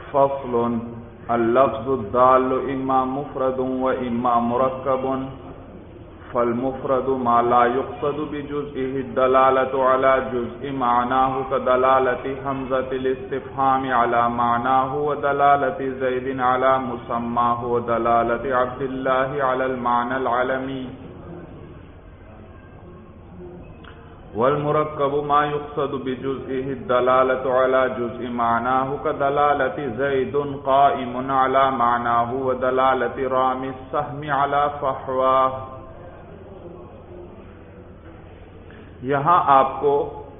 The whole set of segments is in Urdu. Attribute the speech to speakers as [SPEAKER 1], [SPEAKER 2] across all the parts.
[SPEAKER 1] فصل اللفظ الدال اما مفرد و اما مرکب فالمفرد ما لا يقصد بجزئه الدلالة على جزء معناه كدلالة حمزة الاستفهام على معناه ودلالة زيد على مسماه ودلالة عبد الله على المعنى العلمي والمركب ما يقصد بجزئه الدلالة على جزء معناه كدلالة زيد قائم على معناه ودلالة رامي السهم على فحواه. یہاں آپ کو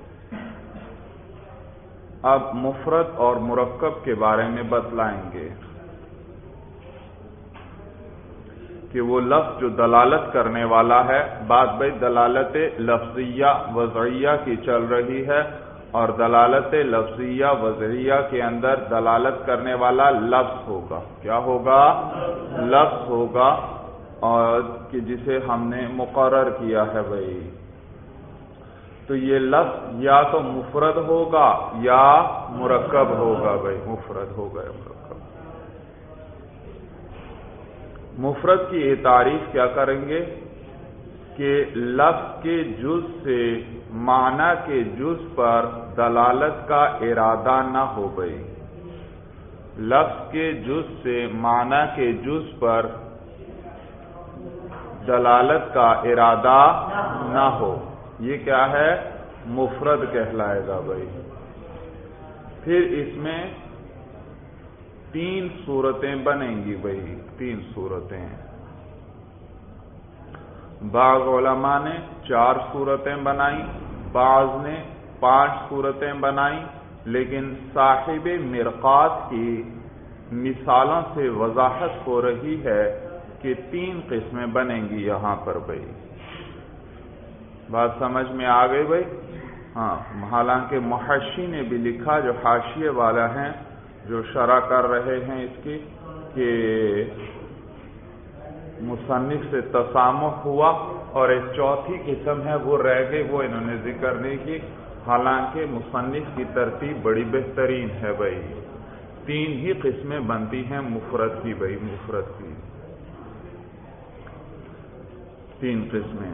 [SPEAKER 1] اب مفرد اور مرکب کے بارے میں بتلائیں گے کہ وہ لفظ جو دلالت کرنے والا ہے، بات بھائی دلالت لفظیہ وضعیہ کی چل رہی ہے، اور دلالت لفظیہ وضعیہ کے اندر دلالت کرنے والا لفظ ہوگا. کیا ہوگا؟ لفظ ہوگا، اور کہ جسے ہم نے مقرر کیا ہے بھائی. تو یہ لفظ یا تو مفرد ہوگا یا مرکب ہوگا بھائی. مفرد ہوگا یا مرکب. مفرد کی یہ تعریف کیا کریں گے کہ لفظ کے جز سے معنی کے جز پر دلالت کا ارادہ نہ ہو بھائی. لفظ کے جز سے معنی کے جز پر دلالت کا ارادہ نہ ہو، یہ کیا ہے؟ مفرد کہلائے گا بھائی. پھر اس میں 3 صورتیں بنیں گی بھائی. 3 صورتیں. بعض علماء نے 4 صورتیں بنائیں، بعض نے 5 صورتیں بنائیں، لیکن صاحب مرقات کی مثالوں سے وضاحت ہو رہی ہے کہ 3 قسمیں بنیں گی یہاں پر بھائی. بات سمجھ میں آ گئی بھائی؟ ہاں. حالانکہ محشی نے بھی لکھا، جو حاشیے والا ہیں، جو شرح کر رہے ہیں اس کی، کہ مصنف سے تسامح ہوا اور ایک 4تھی قسم ہے وہ رہ گئی، وہ انہوں نے ذکر نہیں کی. حالانکہ مصنف کی ترتیب بڑی بہترین ہے بھائی. 3 ہی قسمیں بنتی ہیں مفرد کی بھائی. مفرد کی 3 قسمیں.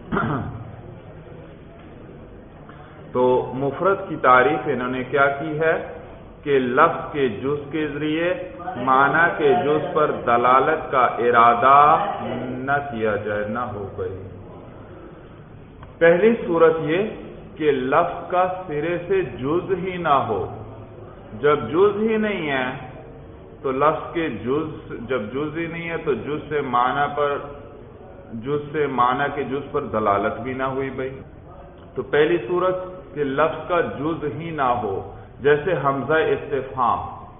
[SPEAKER 1] تو مفرد کی تعریف انہوں نے کیا کی ہے کہ لفظ کے جز کے ذریعے معنی کے جز پر دلالت کا ارادہ نہ کیا جائے، نہ ہو گئی. پہلی صورت یہ کہ لفظ کا سرے سے جز ہی نہ ہو. جب جز ہی نہیں ہے تو لفظ کے جز، جب جز ہی نہیں ہے تو جز سے معنی کے جز پر دلالت بھی نہ ہوئی بھائی. تو پہلی صورت کہ لفظ کا جز ہی نہ ہو، جیسے حمزہ استفہام.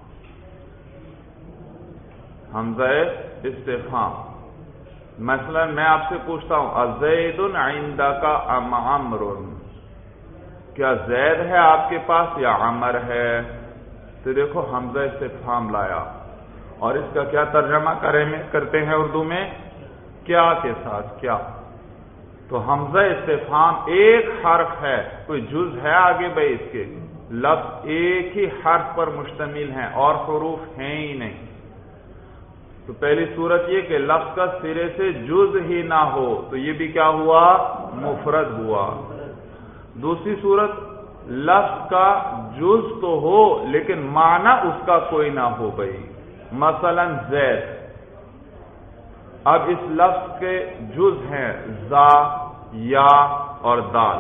[SPEAKER 1] حمزہ استفہام مثلا میں آپ سے پوچھتا ہوں ازید عندک ام عمر، کیا زید ہے آپ کے پاس یا عمر ہے؟ تو دیکھو حمزہ استفہام لایا، اور اس کا کیا ترجمہ کرتے ہیں اردو میں؟ کیا کے ساتھ کیا. تو حمزہ استفہام ایک حرف ہے، کوئی جز ہے آگے بھائی اس کے؟ لفظ ایک ہی حرف پر مشتمل ہیں اور حروف ہیں ہی نہیں. تو پہلی صورت یہ کہ لفظ کا سرے سے جز ہی نہ ہو، تو یہ بھی کیا ہوا؟ مفرد ہوا. دوسری صورت لفظ کا جز تو ہو لیکن معنی اس کا کوئی نہ ہو بھائی. مثلا زید، اب اس لفظ کے جز ہیں زا، یا اور دال.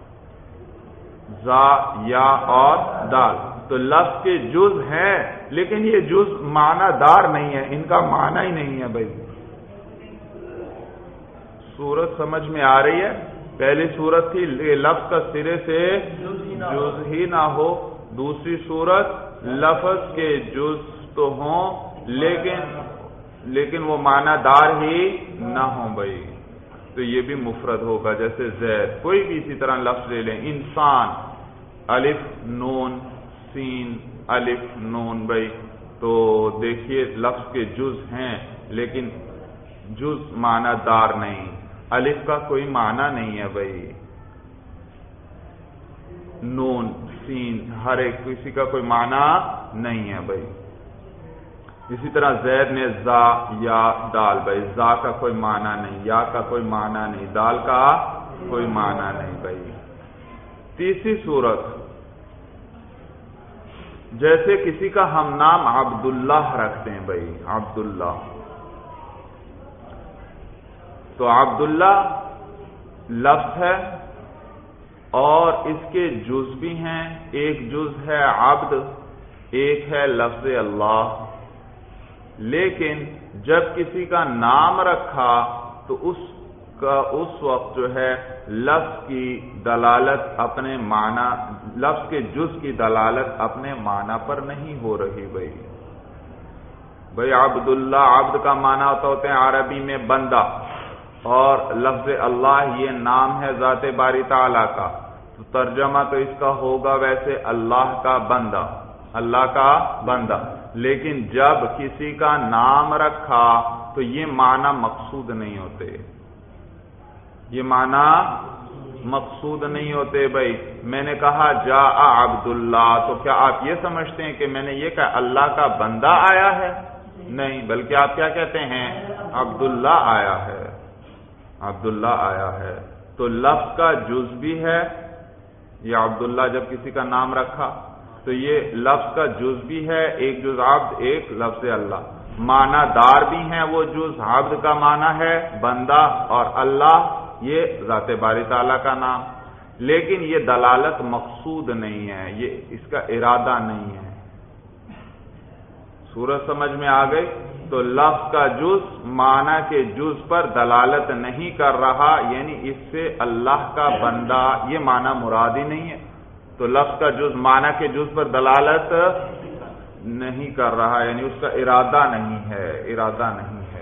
[SPEAKER 1] زا، یا اور دال، تو لفظ کے جز ہیں لیکن یہ جز معنی دار نہیں ہے، ان کا معنی ہی نہیں ہے بھائی. صورت سمجھ میں آ رہی ہے؟ پہلی صورت تھی لفظ کا سرے سے جز ہی نہ ہو. دوسری صورت لفظ کے جز تو ہوں لیکن وہ معنی دار ہی نہ ہوں بھائی. تو یہ بھی مفرد ہوگا. جیسے زید، کوئی بھی اسی طرح لفظ لے لیں. انسان، الف نون سین الف نون بھائی. تو دیکھیے لفظ کے جز ہیں لیکن جز معنی دار نہیں. الف کا کوئی معنی نہیں ہے بھائی. نون سین ہر ایک کسی کا کوئی معنی نہیں ہے بھائی. اسی طرح زید میں زا یا دال، بھائی زا کا کوئی معنی نہیں، یا کا کوئی معنی نہیں، دال کا کوئی معنی نہیں بھائی۔ تیسری صورت، جیسے کسی کا ہم نام عبداللہ رکھتے ہیں بھائی، عبداللہ، تو عبداللہ لفظ ہے اور اس کے جز بھی ہیں، ایک جز ہے عبد، ایک ہے لفظ اللہ، لیکن جب کسی کا نام رکھا تو اس وقت جو ہے لفظ کی دلالت اپنے معنی، لفظ کے جز کی دلالت اپنے معنی پر نہیں ہو رہی بھائی عبداللہ، عبد کا معنی ہوتا ہے عربی میں بندہ، اور لفظ اللہ یہ نام ہے ذات باری تعالیٰ کا، تو ترجمہ تو اس کا ہوگا ویسے اللہ کا بندہ، اللہ کا بندہ، لیکن جب کسی کا نام رکھا تو یہ معنی مقصود نہیں ہوتے، یہ معنی مقصود نہیں ہوتے بھائی۔ میں نے کہا جاء عبداللہ، تو کیا آپ یہ سمجھتے ہیں کہ میں نے یہ کہا اللہ کا بندہ آیا ہے؟ نہیں، بلکہ آپ کیا کہتے ہیں؟ عبداللہ آیا ہے، عبداللہ آیا ہے۔ تو لفظ کا جز بھی ہے یہ عبداللہ، جب کسی کا نام رکھا تو یہ لفظ کا جز بھی ہے، ایک جز عبد، ایک لفظ اللہ، معنی دار بھی ہیں وہ جز، عبد کا معنی ہے بندہ اور اللہ یہ ذات باری تعالیٰ کا نام، لیکن یہ دلالت مقصود نہیں ہے، یہ اس کا ارادہ نہیں ہے۔ صورت سمجھ میں آ گئی؟ تو لفظ کا جز معنی کے جز پر دلالت نہیں کر رہا، یعنی اس سے اللہ کا بندہ یہ معنی مراد ہی نہیں ہے، تو لفظ کا جز معنی کے جز پر دلالت نہیں کر رہا، یعنی اس کا ارادہ نہیں ہے، ارادہ نہیں ہے۔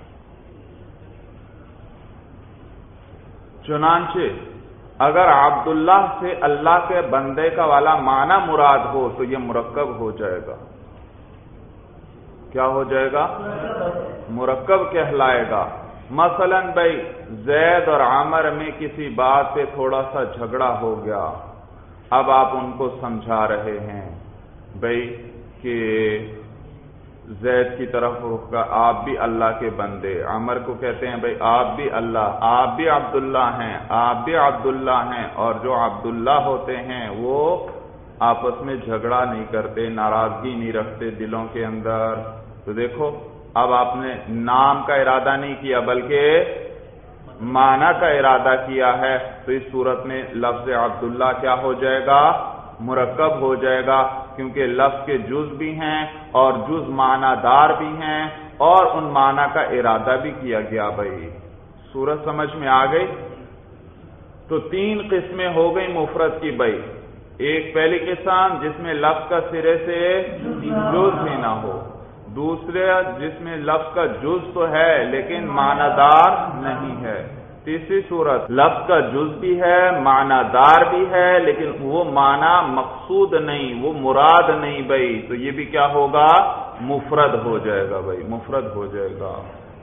[SPEAKER 1] چنانچہ اگر عبداللہ سے اللہ کے بندے کا والا معنی مراد ہو تو یہ مرکب ہو جائے گا، کیا ہو جائے گا؟ مرکب کہلائے گا۔ مثلا بھائی زید اور عمر میں کسی بات پہ تھوڑا سا جھگڑا ہو گیا، اب آپ ان کو سمجھا رہے ہیں بھائی کہ زید کی طرف رخ کر آپ بھی اللہ کے بندے، عمر کو کہتے ہیں بھائی آپ بھی اللہ، آپ بھی عبداللہ ہیں، آپ بھی عبداللہ ہیں، اور جو عبداللہ ہوتے ہیں وہ آپس میں جھگڑا نہیں کرتے، ناراضگی نہیں رکھتے دلوں کے اندر۔ تو دیکھو اب آپ نے نام کا ارادہ نہیں کیا بلکہ معنی کا ارادہ کیا ہے، تو اس صورت میں لفظ عبداللہ کیا ہو جائے گا؟ مرکب ہو جائے گا، کیونکہ لفظ کے جز بھی ہیں اور جز معنی دار بھی ہیں اور ان معنی کا ارادہ بھی کیا گیا بھائی۔ صورت سمجھ میں آ گئی؟ تو تین قسمیں ہو گئی مفرد کی بھائی، ایک پہلی قسم جس میں لفظ کا سرے سے جز ہی نہ ہو، دوسرے جس میں لفظ کا جز تو ہے لیکن معنی دار نہیں ہے، تیسری صورت لفظ کا جز بھی ہے معنی دار بھی ہے لیکن وہ معنی مقصود نہیں، وہ مراد نہیں بھائی، تو یہ بھی کیا ہوگا؟ مفرد ہو جائے گا بھائی، مفرد ہو جائے گا۔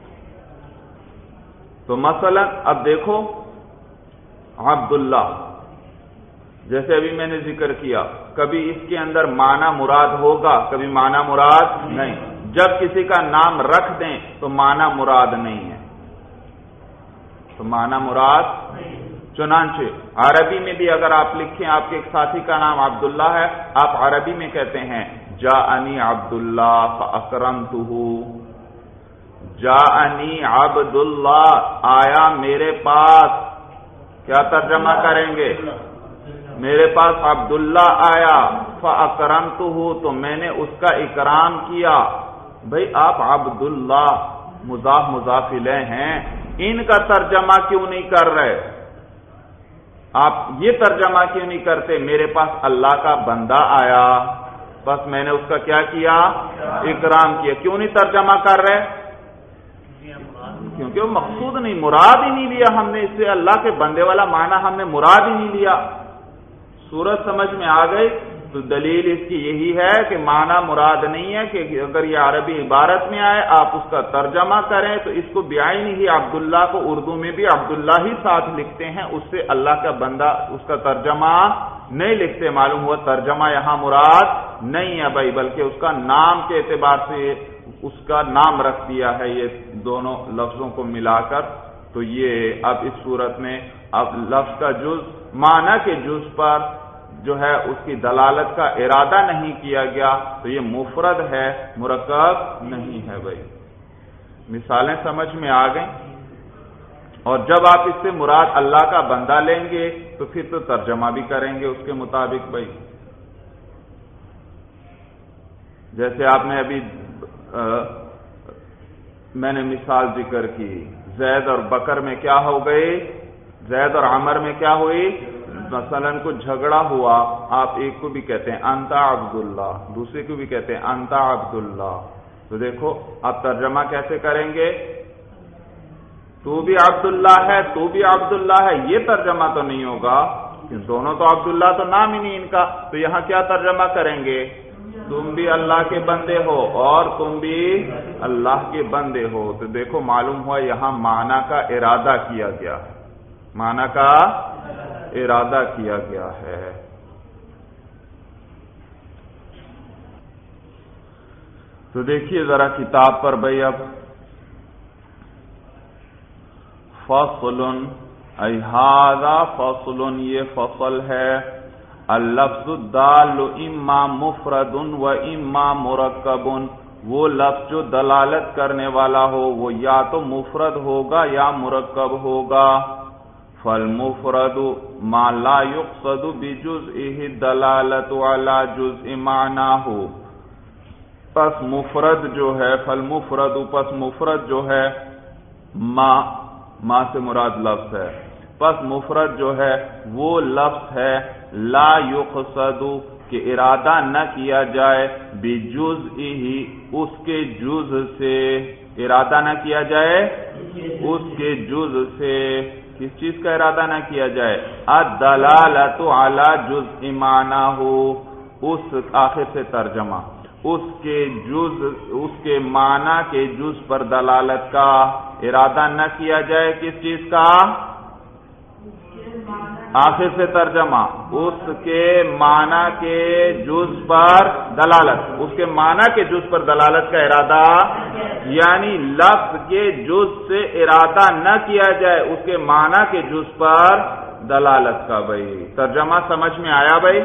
[SPEAKER 1] تو مثلا اب دیکھو عبداللہ، جیسے ابھی میں نے ذکر کیا، کبھی اس کے اندر معنی مراد ہوگا، کبھی معنی مراد نہیں، جب کسی کا نام رکھ دیں تو معنی مراد نہیں ہے، تو معنی مراد چنانچہ عربی میں بھی اگر آپ لکھیں آپ کے ایک ساتھی کا نام عبداللہ ہے، آپ عربی میں کہتے ہیں جاءنی عبداللہ فاکرمتہ، جاءنی عبداللہ آیا میرے پاس، کیا ترجمہ کریں گے؟ میرے پاس عبداللہ آیا، فاکرمتہ تو میں نے اس کا اکرام کیا۔ بھئی آپ عبداللہ مضاف مضاف الیہ ہیں، ان کا ترجمہ کیوں نہیں کر رہے؟ آپ یہ ترجمہ کیوں نہیں کرتے میرے پاس اللہ کا بندہ آیا، بس میں نے اس کا کیا کیا؟ اکرام کیا، کیوں نہیں ترجمہ کر رہے؟ کیونکہ وہ مقصود نہیں، مراد ہی نہیں لیا ہم نے اس سے، اللہ کے بندے والا معنی ہم نے مراد ہی نہیں لیا۔ صورت سمجھ میں آ گئی؟ تو دلیل اس کی یہی ہے کہ معنی مراد نہیں ہے کہ اگر یہ عربی عبارت میں آئے آپ اس کا ترجمہ کریں تو اس کو بعینہ ہی عبداللہ کو اردو میں بھی عبداللہ ہی ساتھ لکھتے ہیں، اس سے اللہ کا بندہ اس کا ترجمہ نہیں لکھتے، معلوم ہوا ترجمہ یہاں مراد نہیں ہے بھائی، بلکہ اس کا نام کے اعتبار سے اس کا نام رکھ دیا ہے یہ دونوں لفظوں کو ملا کر، تو یہ اب اس صورت میں اب لفظ کا جز معنی کے جز پر جو ہے اس کی دلالت کا ارادہ نہیں کیا گیا تو یہ مفرد ہے، مرکب نہیں ہے بھائی۔ مثالیں سمجھ میں آ گئیں؟ اور جب آپ اس سے مراد اللہ کا بندہ لیں گے تو پھر تو ترجمہ بھی کریں گے اس کے مطابق بھائی۔ جیسے آپ نے ابھی میں نے مثال ذکر کی، زید اور بکر میں کیا ہو گئی، زید اور عمر میں کیا ہوئی، مثلا کچھ جھگڑا ہوا، آپ ایک کو بھی کہتے ہیں انتا عبداللہ، دوسرے کو بھی کہتے ہیں انتا عبداللہ، تو دیکھو آپ ترجمہ کیسے کریں گے، تو بھی عبداللہ ہے تو بھی عبداللہ ہے، یہ ترجمہ تو نہیں ہوگا، دونوں تو عبداللہ تو نام ہی نہیں ان کا، تو یہاں کیا ترجمہ کریں گے، تم بھی اللہ کے بندے ہو اور تم بھی اللہ کے بندے ہو، تو دیکھو معلوم ہوا یہاں معنی کا ارادہ کیا گیا ہے، معنی کا ارادہ کیا گیا ہے۔ تو دیکھیے ذرا کتاب پر بھائی، اب فصل ای ھذا فصل، یہ فصل ہے، اللفظ الدال اما مفرد و اما مرکب، وہ لفظ جو دلالت کرنے والا ہو وہ یا تو مفرد ہوگا یا مرکب ہوگا، فالمفرد ما لا يقصد بجزئه الدلالة على جزء معناه، پس مفرد جو ہے، فالمفرد پس مفرد جو ہے، ما سے مراد لفظ ہے، پس مفرد جو ہے وہ لفظ ہے لا یقصد کہ ارادہ نہ کیا جائے، بجزئہ اس کے جز سے، ارادہ نہ کیا جائے اس کے جز سے، کس چیز کا ارادہ نہ کیا جائے، الدلالۃ علی جزء معناہ، اس آخر سے ترجمہ، اس کے جز، اس کے معنی کے جز پر دلالت کا ارادہ نہ کیا جائے، کس چیز کا، آخر سے ترجمہ، اس کے معنی کے جز پر دلالت، اس کے معنی کے جز پر دلالت کا ارادہ، یعنی لفظ کے جز سے ارادہ نہ کیا جائے اس کے معنی کے جز پر دلالت کا بھائی۔ ترجمہ سمجھ میں آیا بھائی؟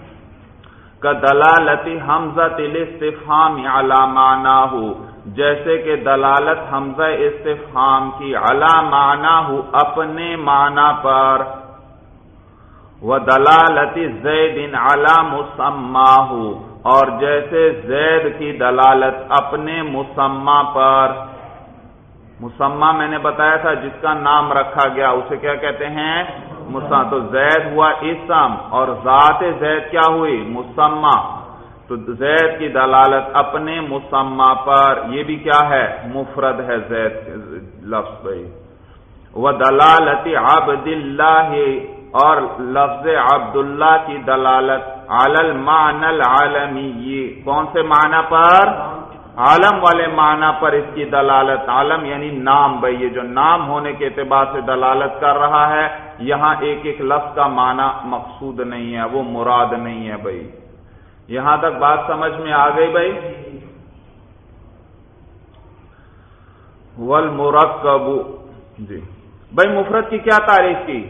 [SPEAKER 1] کدلالت حمزۃ الاستفہام علی معناہ، جیسے کہ دلالت حمزہ استفہام کی علی معناہ اپنے معنی پر، وَدَلَالَةِ زَيْدٍ عَلَى مُسَمَّاهُ، اور جیسے زید کی دلالت اپنے مسمى پر، مسمى میں نے بتایا تھا جس کا نام رکھا گیا اسے کیا کہتے ہیں، مسمى، تو زید ہوا اسم اور ذات زید کیا ہوئی، مسمى، تو زید کی دلالت اپنے مسمى پر، یہ بھی کیا ہے، مفرد ہے زید لفظ بھائی۔ وَدَلَالَةِ عَبْدِ اللَّهِ، اور لفظ عبداللہ کی دلالت علی المعنی العالمی، کون سے معنی پر، عالم والے معنی پر اس کی دلالت، عالم یعنی نام بھائی، یہ جو نام ہونے کے اعتبار سے دلالت کر رہا ہے، یہاں ایک ایک لفظ کا معنی مقصود نہیں ہے، وہ مراد نہیں ہے بھائی۔ یہاں تک بات سمجھ میں آ گئی بھائی؟ والمرکب، جی بھائی مفرد کی کیا تعریف کی،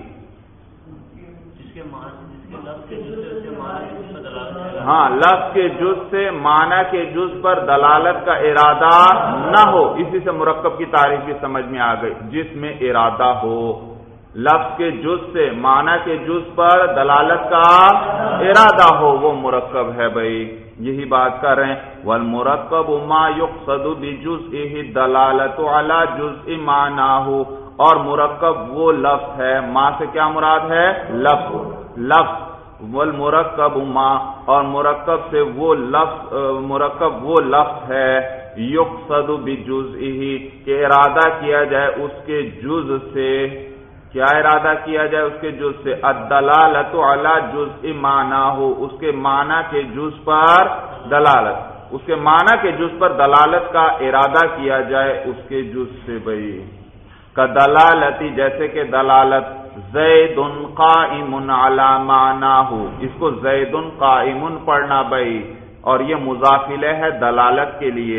[SPEAKER 1] ہاں لفظ کے جز سے معنی کے جز پر دلالت کا ارادہ نہ ہو، اسی سے مرکب کی تعریف بھی سمجھ میں آ گئی، جس میں ارادہ ہو، لفظ کے جز سے معنی کے جز پر دلالت کا ارادہ ہو وہ مرکب ہے بھائی، یہی بات کر رہے ہیں۔ والمرکب ما یقصد بجزئہ الدلالۃ علی جزء معناہ، اور مرکب وہ لفظ ہے، ما سے کیا مراد ہے، لفظ، والمرکب ما، اور مرکب سے وہ لفظ، مرکب وہ لفظ ہے یقصد بجزئہ کہ ارادہ کیا جائے اس کے جز سے، کیا ارادہ کیا جائے اس کے جز سے، الدلالۃ علی جزء معناہ، اس کے معنی کے جز پر دلالت، اس کے معنی کے جز پر دلالت کا ارادہ کیا جائے اس کے جز سے بھائی۔ کدلالتی، جیسے کہ دلالت زید قائم علی معناہ، اس کو زید قائم پڑھنا بھائی، اور یہ مضاف الیہ ہے دلالت کے لیے،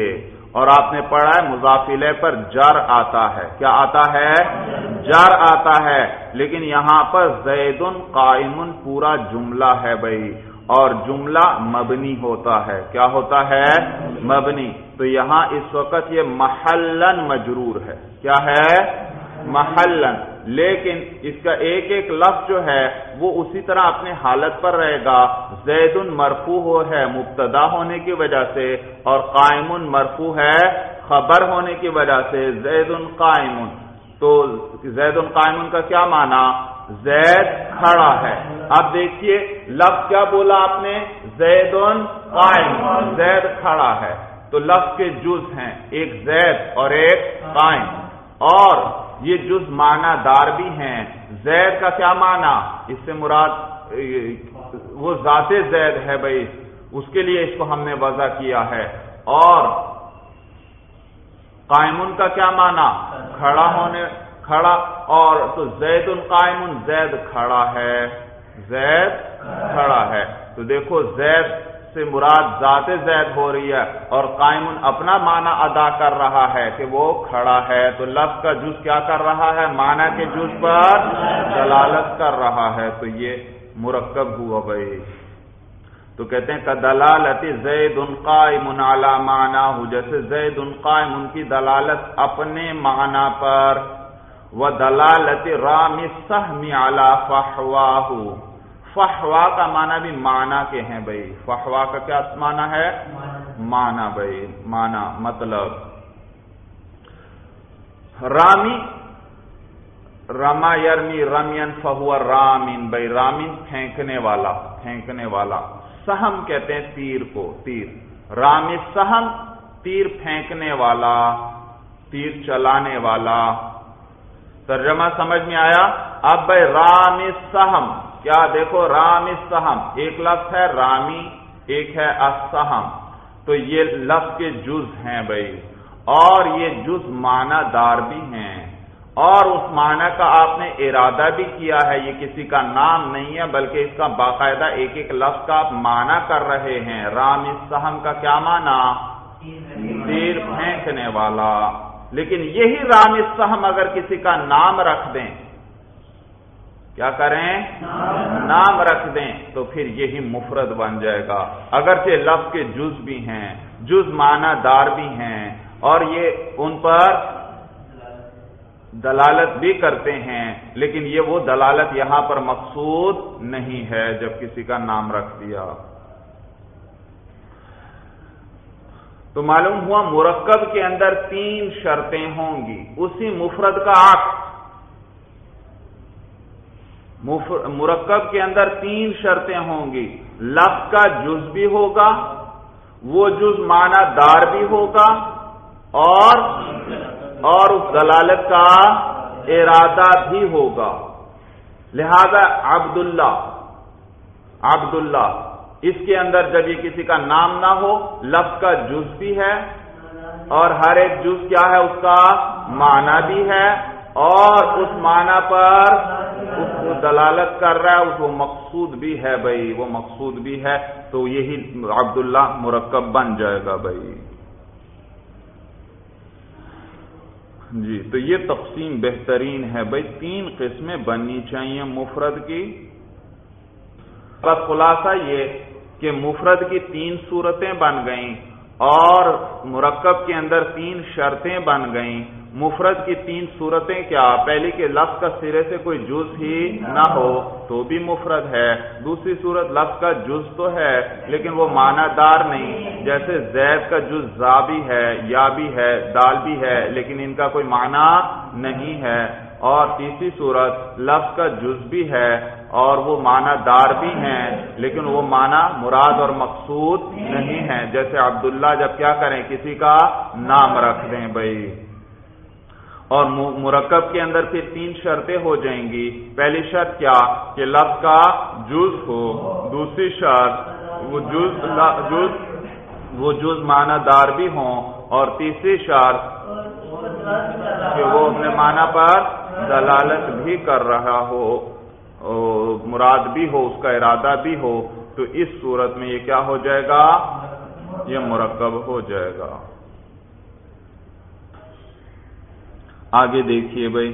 [SPEAKER 1] اور آپ نے پڑھا ہے مضاف الیہ پر جر آتا ہے. کیا آتا ہے؟ جر آتا ہے. لیکن یہاں پر زید قائم پورا جملہ ہے بھائی، اور جملہ مبنی ہوتا ہے. کیا ہوتا ہے؟ مبنی. تو یہاں اس وقت یہ محلن مجرور ہے. کیا ہے؟ محلن. لیکن اس کا ایک ایک لفظ جو ہے وہ اسی طرح اپنے حالت پر رہے گا. زید مرفوع ہے مبتدا ہونے کی وجہ سے، اور قائم مرفوع ہے خبر ہونے کی وجہ سے. زید قائم. تو زید قائم کا کیا معنی؟ زید کھڑا ہے. اب دیکھیے لفظ کیا بولا آپ نے؟ زید قائم. زید کھڑا ہے. تو لفظ کے جز ہیں، ایک زید اور ایک قائم، اور یہ جز معنی دار بھی ہیں. زید کا کیا معنی؟ اس سے مراد وہ ذات زید ہے بھائی، اس کے لیے اس کو ہم نے وضع کیا ہے. اور قائمون کا کیا معنی؟ کھڑا ہونے، کھڑا. اور تو زید قائمون، زید کھڑا ہے. زید کھڑا ہے. تو دیکھو زید سے مراد ذات زید ہو رہی ہے، اور قائمون اپنا معنی ادا کر رہا ہے کہ وہ کھڑا ہے. تو لفظ کا جز کیا کر رہا ہے؟ معنی کے جز پر دلالت کر رہا ہے. تو یہ مرکب ہوا بھائی. تو کہتے ہیں کدلالت زید قائم علی معناہ، جیسے زید قائم کی دلالت اپنے معنی پر. ودلالت رامی السہم علی فحواہ، فحوا کا معنی بھی معنی کے ہیں بھائی. فحوا کا کیا معنی ہے؟ معنی بھائی، معنی مطلب. رامی، رما یرمی رمین فہو رامین بھائی، رامین پھینکنے والا، پھینکنے والا. سہم کہتے ہیں تیر کو، تیر. رامی سہم تیر پھینکنے والا، تیر چلانے والا. ترجمہ سمجھ میں آیا؟ اب بھائی رامی سہم، کیا دیکھو رامی سہم، ایک لفظ ہے رامی، ایک ہے السہم. تو یہ لفظ کے جز ہیں بھائی، اور یہ جز معنی دار بھی ہیں، اور اس معنی کا آپ نے ارادہ بھی کیا ہے. یہ کسی کا نام نہیں ہے بلکہ اس کا باقاعدہ ایک ایک لفظ کا آپ معنی کر رہے ہیں. رام السہم کا کیا معنی؟ تیر پھینکنے والا. لیکن یہی رام السہم اگر کسی کا نام رکھ دیں، کیا کریں؟ نام رکھ دیں، تو پھر یہی مفرد بن جائے گا. اگرچہ لفظ کے جز بھی ہیں، جز معنی دار بھی ہیں، اور یہ ان پر دلالت بھی کرتے ہیں، لیکن یہ وہ دلالت یہاں پر مقصود نہیں ہے جب کسی کا نام رکھ دیا. تو معلوم ہوا مرکب کے اندر 3 شرطیں ہوں گی. اسی مفرد کا عکس، مرکب کے اندر 3 شرطیں ہوں گی. لفظ کا جز بھی ہوگا، وہ جز معنی دار بھی ہوگا، اور اس دلالت کا ارادہ بھی ہوگا. لہذا عبداللہ، عبداللہ اس کے اندر جب یہ کسی کا نام نہ ہو، لفظ کا جز بھی ہے، اور ہر ایک جز کیا ہے؟ اس کا معنی بھی ہے، اور اس معنی پر اس کو دلالت کر رہا ہے، اس کو مقصود بھی ہے بھائی، وہ مقصود بھی ہے. تو یہی عبداللہ مرکب بن جائے گا بھائی. جی تو یہ تقسیم بہترین ہے بھائی. 3 قسمیں بننی چاہیے مفرد کی. بس خلاصہ یہ کہ مفرد کی 3 صورتیں بن گئیں، اور مرکب کے اندر 3 شرطیں بن گئیں. مفرد کی 3 صورتیں کیا؟ پہلی کہ لفظ کا سرے سے کوئی جز ہی نہ ہو تو بھی مفرد ہے. دوسری صورت لفظ کا جز تو ہے لیکن وہ معنی دار نہیں، جیسے زید کا جز زا بھی ہے، یا بھی ہے، دال بھی ہے، لیکن ان کا کوئی معنی نہیں ہے. اور تیسری صورت لفظ کا جز بھی ہے اور وہ معنی دار بھی ہیں، لیکن وہ معنی مراد اور مقصود نہیں ہے. جیسے عبداللہ جب کیا کریں؟ کسی کا نام رکھ دیں بھائی. اور مرکب کے اندر پھر 3 شرطیں ہو جائیں گی. پہلی شرط کیا؟ کہ لفظ کا جز ہو. دوسری شرط وہ جز معنی دار بھی ہوں. اور تیسری شرط کہ وہ اپنے معنی پر دلالت بھی کر رہا ہو، مراد بھی ہو، اس کا ارادہ بھی ہو. تو اس صورت میں یہ کیا ہو جائے گا؟ یہ مرکب ہو جائے گا. آگے دیکھیے بھائی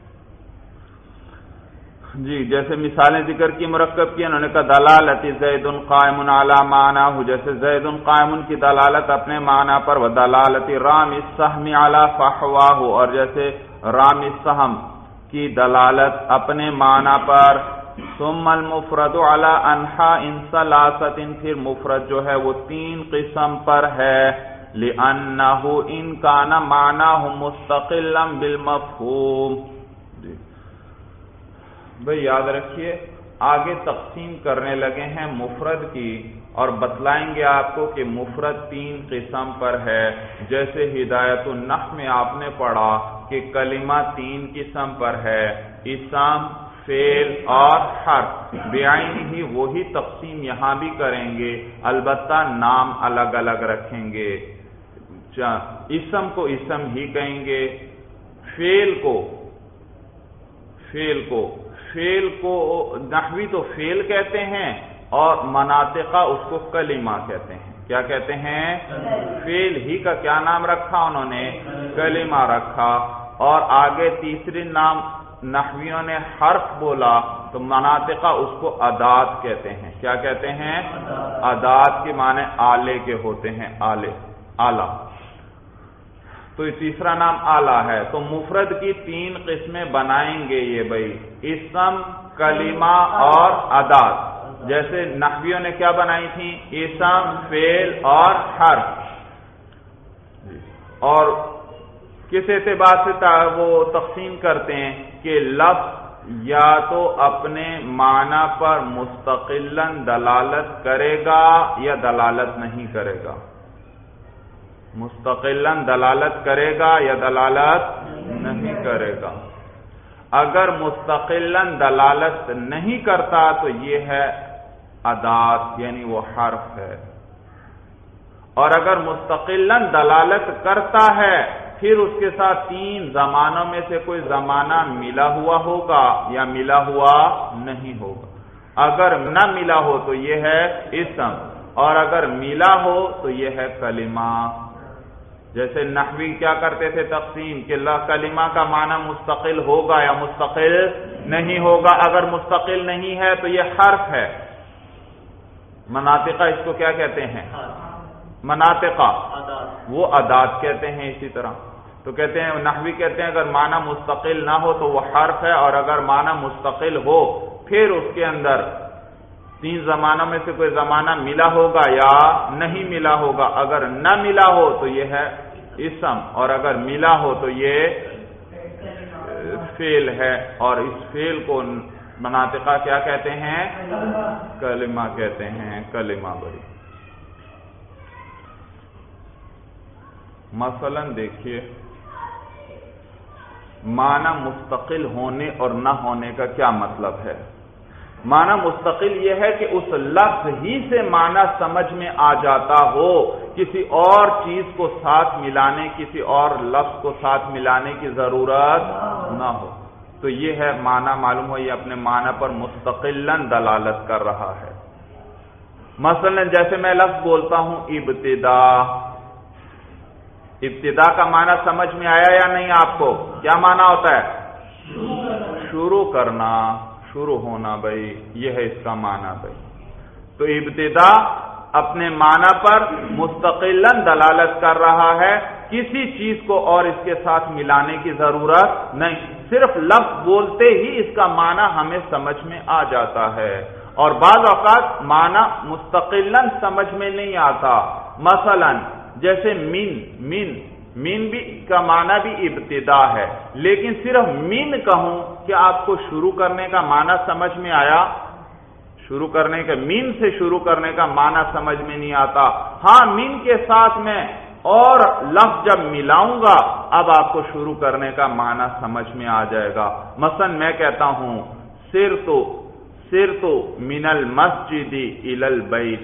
[SPEAKER 1] جی، جیسے مثالیں ذکر کی مرکب کی، انہوں نے کہا دلالت زید قائم علی معنی، جیسے زید قائم کی دلالت اپنے معنی پر، و دلالت رام السہم علی فحواہ، اور جیسے رام السہم کی دلالت اپنے معنی پر، ثم المفرد علی انحاء ثلاثۃ، پھر مفرد جو ہے وہ 3 قسم پر ہے، لأنہ ان کان معناہ مستقلا بالمفہوم۔ بھئی یاد رکھیے آگے تقسیم کرنے لگے ہیں مفرد کی، اور بتلائیں گے آپ کو کہ مفرد 3 قسم پر ہے، جیسے ہدایت النحو میں آپ نے پڑھا کہ کلمہ 3 قسم پر ہے، اسم، فعل اور حرف، بعین ہی وہی تقسیم یہاں بھی کریں گے، البتہ نام الگ الگ رکھیں گے۔ اسم کو اسم ہی کہیں گے، فعل کو نحوی تو فعل کہتے ہیں، اور مناطقہ اس کو کلمہ کہتے ہیں۔ کیا کہتے ہیں؟ فعل ہی کا کیا نام رکھا انہوں نے؟ کلمہ رکھا۔ اور آگے تیسری نام نحویوں نے حرف بولا تو مناطقہ اس کو ادات کہتے ہیں۔ کیا کہتے ہیں؟ ادات کے معنی آلے کے ہوتے ہیں، آلہ۔ تو یہ تیسرا نام آلہ ہے۔ تو مفرد کی 3 قسمیں بنائیں گے یہ بھائی، اسم، کلمہ اور ادات۔ جیسے نحویوں نے کیا بنائی تھی؟ اسم، فعل اور حرف۔ اور کس اعتبار سے وہ تقسیم کرتے ہیں کہ لفظ یا تو اپنے معنی پر مستقلاً دلالت کرے گا یا دلالت نہیں کرے گا، مستقلاً دلالت کرے گا یا دلالت نہیں کرے گا۔ اگر مستقلاً دلالت نہیں کرتا تو یہ ہے ادات، یعنی وہ حرف ہے، اور اگر مستقلاً دلالت کرتا ہے پھر اس کے ساتھ 3 زمانوں میں سے کوئی زمانہ ملا ہوا ہوگا یا ملا ہوا نہیں ہوگا۔ اگر نہ ملا ہو تو یہ ہے اسم، اور اگر ملا ہو تو یہ ہے کلمہ۔ جیسے نحوی کیا کرتے تھے تقسیم کہ کلمہ کا معنی مستقل ہوگا یا مستقل نہیں ہوگا، اگر مستقل نہیں ہے تو یہ حرف ہے۔ مناطقہ اس کو کیا کہتے ہیں؟ مناطقہ، وہ ادات کہتے ہیں۔ اسی طرح تو کہتے ہیں نحوی کہتے ہیں اگر معنی مستقل نہ ہو تو وہ حرف ہے، اور اگر معنی مستقل ہو پھر اس کے اندر 3 زمانوں میں سے کوئی زمانہ ملا ہوگا یا نہیں ملا ہوگا۔ اگر نہ ملا ہو تو یہ ہے اسم، اور اگر ملا ہو تو یہ فعل ہے، اور اس فعل کو مناطقہ کیا کہتے ہیں؟ کلمہ کہتے ہیں، کلمہ بڑی۔ مثلا دیکھیے معنی مستقل ہونے اور نہ ہونے کا کیا مطلب ہے۔ معنی مستقل یہ ہے کہ اس لفظ ہی سے معنی سمجھ میں آ جاتا ہو، کسی اور چیز کو ساتھ ملانے، کسی اور لفظ کو ساتھ ملانے کی ضرورت نہ ہو، تو یہ ہے معنی معلوم ہو، یہ اپنے معنی پر مستقلاً دلالت کر رہا ہے۔ مثلا جیسے میں لفظ بولتا ہوں ابتدا، ابتدا کا معنی سمجھ میں آیا یا نہیں آپ کو؟ کیا معنی ہوتا ہے؟ شروع کرنا، شروع ہونا بھائی، یہ ہے اس کا معنی بھائی۔ تو ابتدا اپنے معنی پر مستقلاً دلالت کر رہا ہے، کسی چیز کو اور اس کے ساتھ ملانے کی ضرورت نہیں، صرف لفظ بولتے ہی اس کا معنی ہمیں سمجھ میں آ جاتا ہے۔ اور بعض اوقات معنی مستقلاً سمجھ میں نہیں آتا، مثلا جیسے من بھی کا معنی بھی ابتدا ہے، لیکن صرف من کہوں کہ آپ کو شروع کرنے کا معنی سمجھ میں آیا؟ شروع کرنے کا، من سے شروع کرنے کا معنی سمجھ میں نہیں آتا۔ ہاں من کے ساتھ میں اور لفظ جب ملاؤں گا اب آپ کو شروع کرنے کا معنی سمجھ میں آ جائے گا۔ مثلا میں کہتا ہوں سرت من المسجد الی البیت،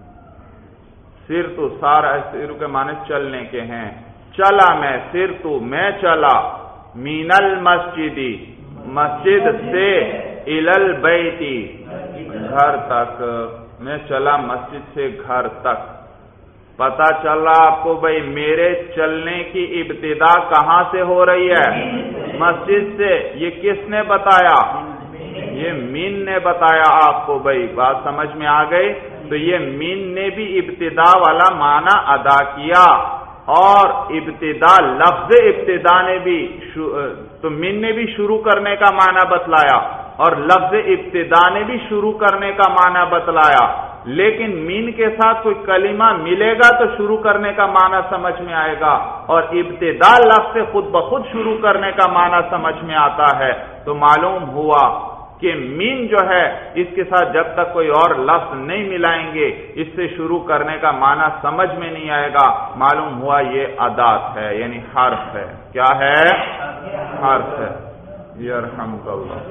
[SPEAKER 1] سرت، سارا سر کے معنی چلنے کے ہیں، چلا میں، سرت میں چلا، من المسجد مسجد سے، الی البیت گھر تک، میں چلا مسجد سے گھر تک۔ پتا چل رہا آپ کو بھائی میرے چلنے کی ابتدا کہاں سے ہو رہی ہے؟ مسجد سے۔ یہ کس نے بتایا؟ یہ مین نے بتایا آپ کو بھائی، بات سمجھ میں آ گئی؟ تو یہ مین نے بھی ابتدا والا معنی ادا کیا، اور ابتدا لفظ ابتدا نے بھی تو مین نے بھی شروع کرنے کا معنی بتلایا اور لفظ ابتدا نے بھی شروع کرنے کا معنی بتلایا، لیکن مین کے ساتھ کوئی کلمہ ملے گا تو شروع کرنے کا معنی سمجھ میں آئے گا، اور ابتدا لفظ سے خود بخود شروع کرنے کا معنی سمجھ میں آتا ہے۔ تو معلوم ہوا کہ مین جو ہے اس کے ساتھ جب تک کوئی اور لفظ نہیں ملائیں گے اس سے شروع کرنے کا معنی سمجھ میں نہیں آئے گا۔ معلوم ہوا یہ ادات ہے، یعنی حرف ہے۔ کیا ہے؟ حرف ہے۔ یرحمک اللہ۔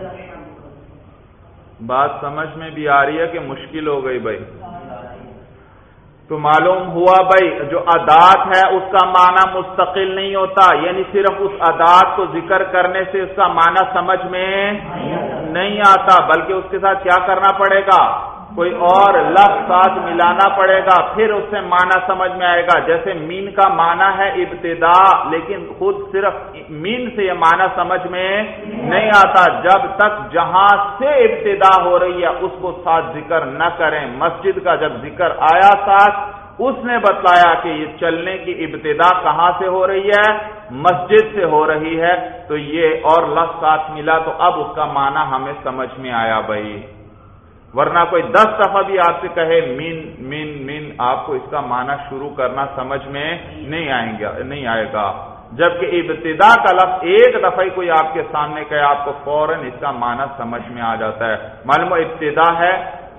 [SPEAKER 1] بات سمجھ میں بھی آ رہی ہے کہ مشکل ہو گئی بھائی؟ تو معلوم ہوا بھائی جو ادات ہے اس کا معنی مستقل نہیں ہوتا، یعنی صرف اس ادات کو ذکر کرنے سے اس کا معنی سمجھ میں نہیں آتا، بلکہ اس کے ساتھ کیا کرنا پڑے گا؟ کوئی اور لفظ ساتھ ملانا پڑے گا، پھر اس سے معنی سمجھ میں آئے گا۔ جیسے مین کا معنی ہے ابتدا، لیکن خود صرف مین سے یہ معنی سمجھ میں نہیں آتا جب تک جہاں سے ابتدا ہو رہی ہے اس کو ساتھ ذکر نہ کریں۔ مسجد کا جب ذکر آیا ساتھ، اس نے بتلایا کہ یہ چلنے کی ابتدا کہاں سے ہو رہی ہے؟ مسجد سے ہو رہی ہے، تو یہ اور لفظ ساتھ ملا تو اب اس کا معنی ہمیں سمجھ میں آیا بھائی، ورنہ کوئی 10 دفعہ بھی آپ سے کہے مین مین مین، آپ کو اس کا معنی شروع کرنا سمجھ میں نہیں آئے گا، جبکہ ابتدا کا لفظ ایک دفعہ ہی کوئی آپ کے سامنے کہے آپ کو فوراً اس کا معنی سمجھ میں آ جاتا ہے۔ معلوم ابتدا ہے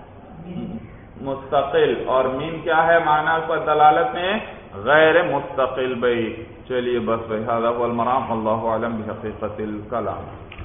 [SPEAKER 1] مستقل، اور مین کیا ہے معنی پر دلالت میں؟ غیر مستقل بھائی۔ چلیے بس بھائی، ھذا هو المرام، اللہ اعلم بحقیقت الکلام۔